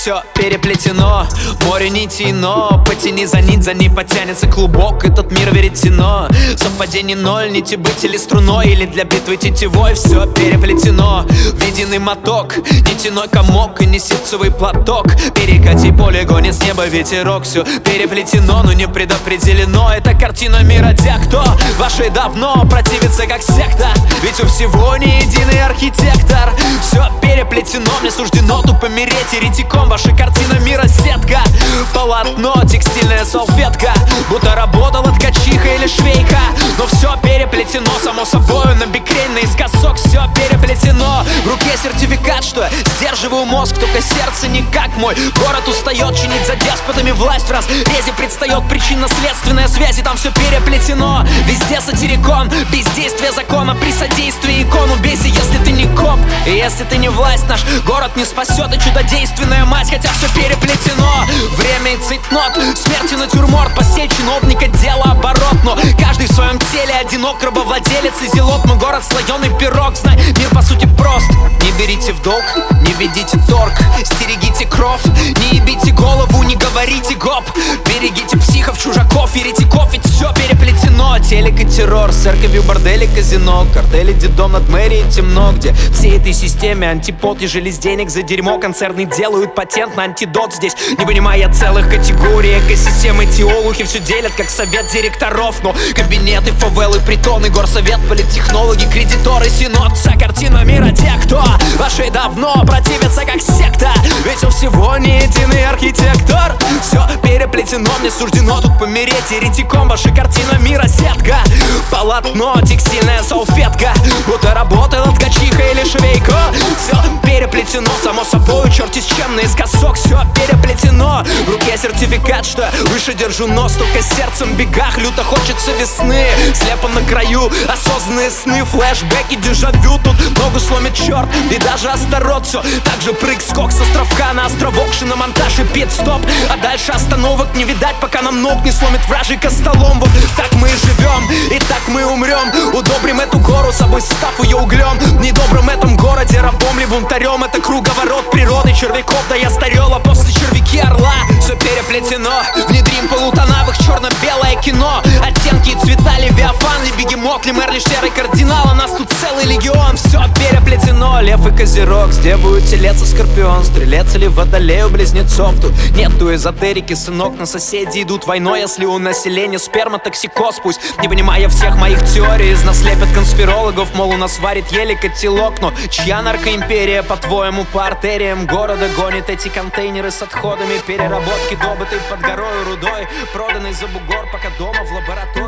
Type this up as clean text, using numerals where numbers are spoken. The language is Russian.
все переплетено. Море нитей, но потяни за ней потянется клубок. Этот мир веретено, совпадений ноль. Нити быть или струной, или для битвы тетивой. Все переплетено в единый моток, нитяной комок и не ситцевый платок. Перекати поле, гонит с неба ветерок. Все переплетено, но не предопределено. Это картина мира тех, кто вашей давно противится как секта. Ведь у всего не единый архитектор. Все переплетено, мне суждено тупо помереть еретиком. Ваша картина мира сетка, полотно, текстильная салфетка, будто работала ткачиха или швейка. Но все переплетено, само собой, на бикрень, наискосок. Все переплетено, в руке сертификат, что сдерживаю мозг, только сердце не как мой. Город устает чинить за деспотами власть. В разрезе предстает причинно-следственная связь, и там все переплетено. Везде сатирикон, бездействие закона при содействии икону. Бейся, если ты не коп, и если ты не власть. Наш город не спасет и чудодейственная мать, хотя все переплетено. Время и цейтнот, смерть и натюрморт, постель чиновника, дело оборот. Но каждый в своем теле одинок, рабовладелец и зелот. Мой город слоеный пирог, знай, мир по сути прост. Не берите в долг, не ведите торг, стерегите кровь, не ебите голову, не говорите гоп. Берегите психов, чужаков, еретиков, ведь все переплетено. Телек и террор, с церковью, бордели, казино, картели, детдом над мэрией темно. Где всей этой системе антипод, ежели с денег за дерьмо концерны делают патент на антидот. Здесь не понимая целых категорий экосистемы, теологи все делят как совет директоров. Но кабинеты, фавелы, притоны, горсовет, политтехнологи, кредиторы, синод. Вся картина мира тех, кто вашей давно противится как секта. Ведь у всего не единый архитектор. Все переплетено, мне суждено тут помереть еретиком. Ваша картина мира сетка, полотно, текстильная салфетка, будто работала ткачиха или швейка. Все переплетено, само собой, черти с чем наискосок. Все переплетено, в руке сертификат, что выше держу нос, только сердцем в бегах. Люто хочется весны, слепо на краю осознанные сны, флешбеки, дежавю. Тут ногу сломит черт и даже Астарот. Все так же прыг-скок с островка на островок, шиномонтаж и пит-стоп. А дальше остановок не видать, пока нам ног не сломит вражий костолом. Вот так мы и живем, и так мы умрем. Удобрим эту гору, собой став ее углем. В недобром этом городе рабом ли бунтарем. Это круговорот природы червяков, да я старел, а после червяки орла. Все переплетено, внедрим полутоновых черно-белое кино. Оттенки и цвета, левиафан ли бегемот, ли мэр, ли серый кардинал. А нас тут целый легион, все переплетено. Лев и козерог, с девою телец и скорпион, стрелец или водолей у близнецов. Тут нету эзотерики, сынок, на соседи идут войной. Если у населения сперматоксикоз, пусть не понимая всех моих теорий, из нас лепят конспирологов, мол, у нас варит еле котелок. Но чья наркоимперия, по-твоему, по артериям города гонит эти контейнеры с отходами переработки, добытой под горою рудой, проданной за бугор, пока дома в лаборатории